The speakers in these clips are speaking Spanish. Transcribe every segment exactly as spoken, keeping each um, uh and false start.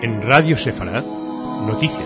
En Radio Sefarad, noticias.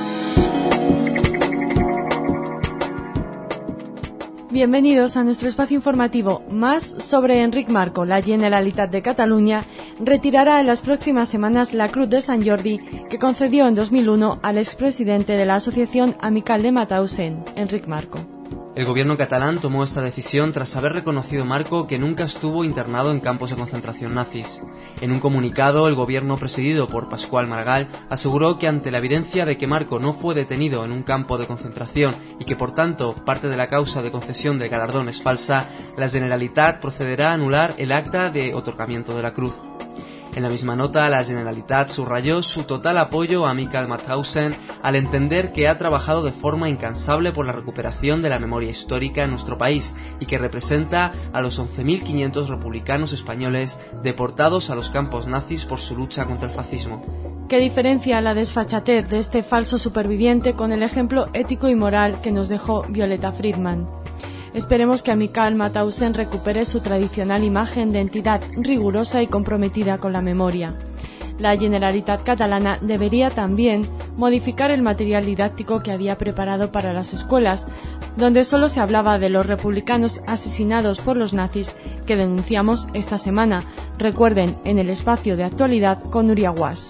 Bienvenidos a nuestro espacio informativo. Más sobre Enric Marco. La Generalitat de Cataluña retirará en las próximas semanas la Cruz de Sant Jordi que concedió en dos mil uno al expresidente de la Asociación Amical de Mauthausen, Enric Marco. El gobierno catalán tomó esta decisión tras haber reconocido Marco que nunca estuvo internado en campos de concentración nazis. En un comunicado, el gobierno presidido por Pasqual Maragall aseguró que ante la evidencia de que Marco no fue detenido en un campo de concentración y que por tanto parte de la causa de concesión del galardón es falsa, la Generalitat procederá a anular el acta de otorgamiento de la cruz. En la misma nota, la Generalitat subrayó su total apoyo a Michael Mauthausen al entender que ha trabajado de forma incansable por la recuperación de la memoria histórica en nuestro país y que representa a los once mil quinientos republicanos españoles deportados a los campos nazis por su lucha contra el fascismo. ¿Qué diferencia la desfachatez de este falso superviviente con el ejemplo ético y moral que nos dejó Violeta Friedman? Esperemos que Michael Mauthausen recupere su tradicional imagen de entidad rigurosa y comprometida con la memoria. La Generalitat catalana debería también modificar el material didáctico que había preparado para las escuelas, donde solo se hablaba de los republicanos asesinados por los nazis que denunciamos esta semana. Recuerden, en el espacio de actualidad con Nuria Guas.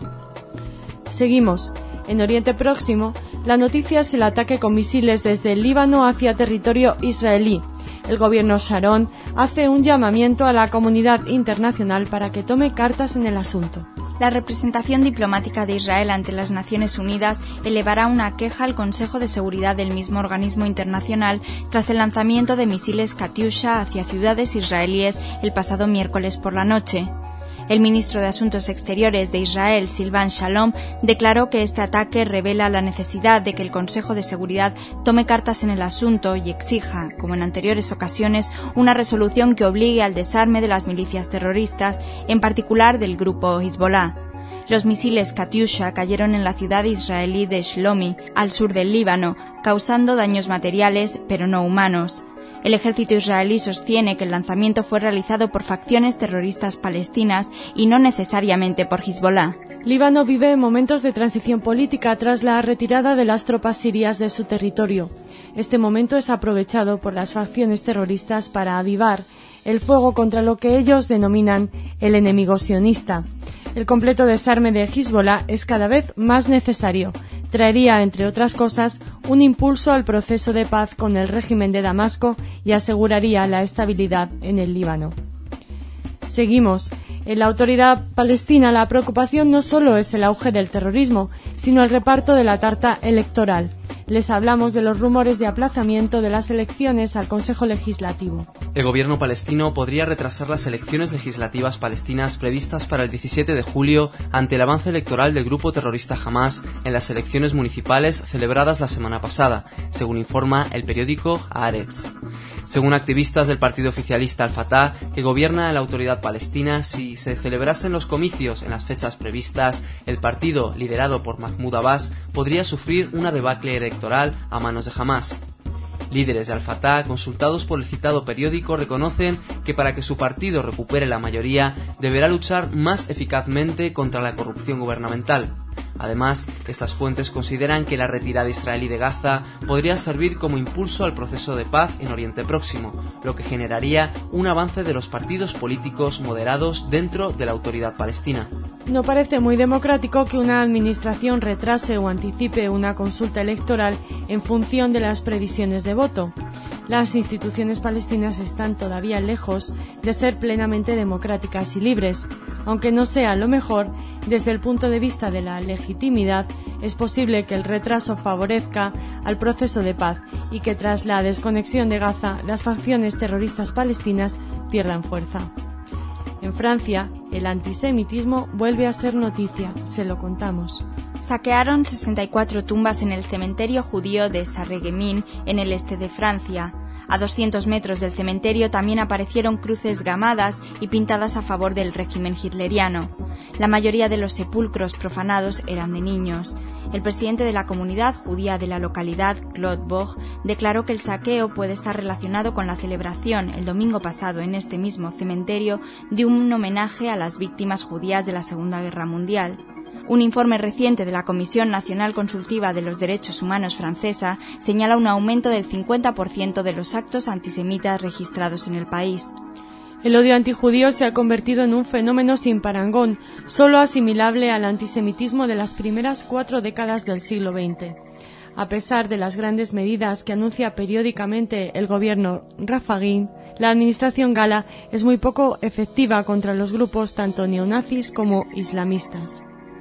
Seguimos. En Oriente Próximo, la noticia es el ataque con misiles desde el Líbano hacia territorio israelí. El gobierno Sharon hace un llamamiento a la comunidad internacional para que tome cartas en el asunto. La representación diplomática de Israel ante las Naciones Unidas elevará una queja al Consejo de Seguridad del mismo organismo internacional tras el lanzamiento de misiles Katyusha hacia ciudades israelíes el pasado miércoles por la noche. El ministro de Asuntos Exteriores de Israel, Silvan Shalom, declaró que este ataque revela la necesidad de que el Consejo de Seguridad tome cartas en el asunto y exija, como en anteriores ocasiones, una resolución que obligue al desarme de las milicias terroristas, en particular del grupo Hezbollah. Los misiles Katyusha cayeron en la ciudad israelí de Shlomi, al sur del Líbano, causando daños materiales, pero no humanos. El ejército israelí sostiene que el lanzamiento fue realizado por facciones terroristas palestinas y no necesariamente por Hezbollah. Líbano vive momentos de transición política tras la retirada de las tropas sirias de su territorio. Este momento es aprovechado por las facciones terroristas para avivar el fuego contra lo que ellos denominan el enemigo sionista. El completo desarme de Hezbollah es cada vez más necesario. Traería, entre otras cosas, un impulso al proceso de paz con el régimen de Damasco y aseguraría la estabilidad en el Líbano. Seguimos. En la autoridad palestina la preocupación no solo es el auge del terrorismo, sino el reparto de la tarta electoral. Les hablamos de los rumores de aplazamiento de las elecciones al Consejo Legislativo. El gobierno palestino podría retrasar las elecciones legislativas palestinas previstas para el diecisiete de julio ante el avance electoral del grupo terrorista Hamás en las elecciones municipales celebradas la semana pasada, según informa el periódico Haaretz. Según activistas del partido oficialista Al-Fatah, que gobierna la autoridad palestina, si se celebrasen los comicios en las fechas previstas, el partido, liderado por Mahmoud Abbas, podría sufrir una debacle electoral a manos de Hamás. Líderes de Al-Fatah, consultados por el citado periódico, reconocen que para que su partido recupere la mayoría, deberá luchar más eficazmente contra la corrupción gubernamental. Además, estas fuentes consideran que la retirada israelí de Gaza podría servir como impulso al proceso de paz en Oriente Próximo, lo que generaría un avance de los partidos políticos moderados dentro de la autoridad palestina. No parece muy democrático que una administración retrase o anticipe una consulta electoral en función de las previsiones de voto. Las instituciones palestinas están todavía lejos de ser plenamente democráticas y libres. Aunque no sea lo mejor, desde el punto de vista de la legitimidad, es posible que el retraso favorezca al proceso de paz y que tras la desconexión de Gaza, las facciones terroristas palestinas pierdan fuerza. En Francia, el antisemitismo vuelve a ser noticia, se lo contamos. Saquearon sesenta y cuatro tumbas en el cementerio judío de Sarreguemines, en el este de Francia. A doscientos metros del cementerio también aparecieron cruces gamadas y pintadas a favor del régimen hitleriano. La mayoría de los sepulcros profanados eran de niños. El presidente de la comunidad judía de la localidad, Claude Bourg, declaró que el saqueo puede estar relacionado con la celebración el domingo pasado en este mismo cementerio de un homenaje a las víctimas judías de la Segunda Guerra Mundial. Un informe reciente de la Comisión Nacional Consultiva de los Derechos Humanos francesa señala un aumento del cincuenta por ciento de los actos antisemitas registrados en el país. El odio antijudío se ha convertido en un fenómeno sin parangón, solo asimilable al antisemitismo de las primeras cuatro décadas del siglo veinte. A pesar de las grandes medidas que anuncia periódicamente el gobierno Rafagin, la administración gala es muy poco efectiva contra los grupos tanto neonazis como islamistas.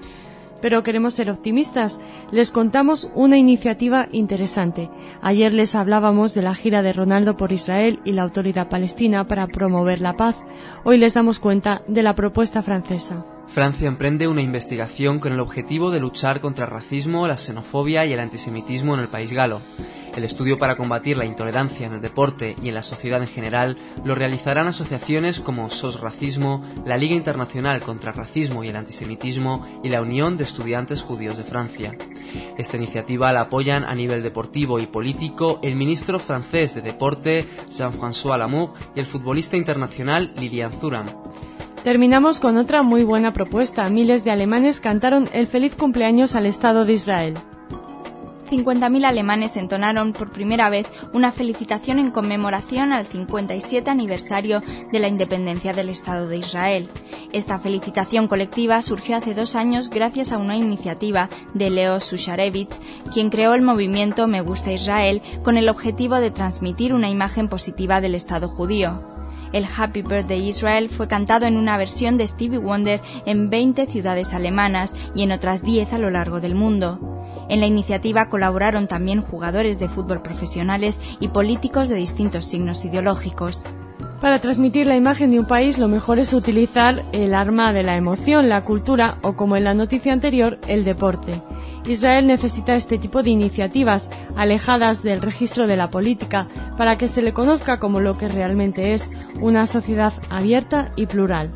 Pero queremos ser optimistas. Les contamos una iniciativa interesante. Ayer les hablábamos de la gira de Ronaldo por Israel y la Autoridad Palestina para promover la paz. Hoy les damos cuenta de la propuesta francesa. Francia emprende una investigación con el objetivo de luchar contra el racismo, la xenofobia y el antisemitismo en el país galo. El estudio para combatir la intolerancia en el deporte y en la sociedad en general lo realizarán asociaciones como S O S Racismo, la Liga Internacional contra el Racismo y el Antisemitismo y la Unión de Estudiantes Judíos de Francia. Esta iniciativa la apoyan a nivel deportivo y político el ministro francés de Deporte, Jean-François Lamour, y el futbolista internacional Lilian Thuram. Terminamos con otra muy buena propuesta. Miles de alemanes cantaron el feliz cumpleaños al Estado de Israel. cincuenta mil alemanes entonaron por primera vez una felicitación en conmemoración al cincuenta y siete aniversario de la independencia del Estado de Israel. Esta felicitación colectiva surgió hace dos años gracias a una iniciativa de Leo Susharevitz, quien creó el movimiento Me Gusta Israel con el objetivo de transmitir una imagen positiva del Estado judío. El Happy Birthday Israel fue cantado en una versión de Stevie Wonder en veinte ciudades alemanas y en otras diez a lo largo del mundo. En la iniciativa colaboraron también jugadores de fútbol profesionales y políticos de distintos signos ideológicos. Para transmitir la imagen de un país, lo mejor es utilizar el arma de la emoción, la cultura o, como en la noticia anterior, el deporte. Israel necesita este tipo de iniciativas, alejadas del registro de la política, para que se le conozca como lo que realmente es, una sociedad abierta y plural.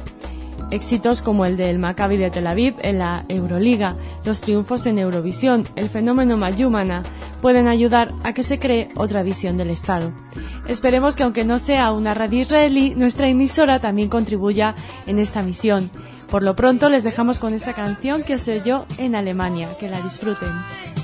Éxitos como el del Maccabi de Tel Aviv en la Euroliga, los triunfos en Eurovisión, el fenómeno Mayumana, pueden ayudar a que se cree otra visión del Estado. Esperemos que, aunque no sea una radio israelí, nuestra emisora también contribuya en esta misión. Por lo pronto les dejamos con esta canción que se oyó en Alemania. Que la disfruten.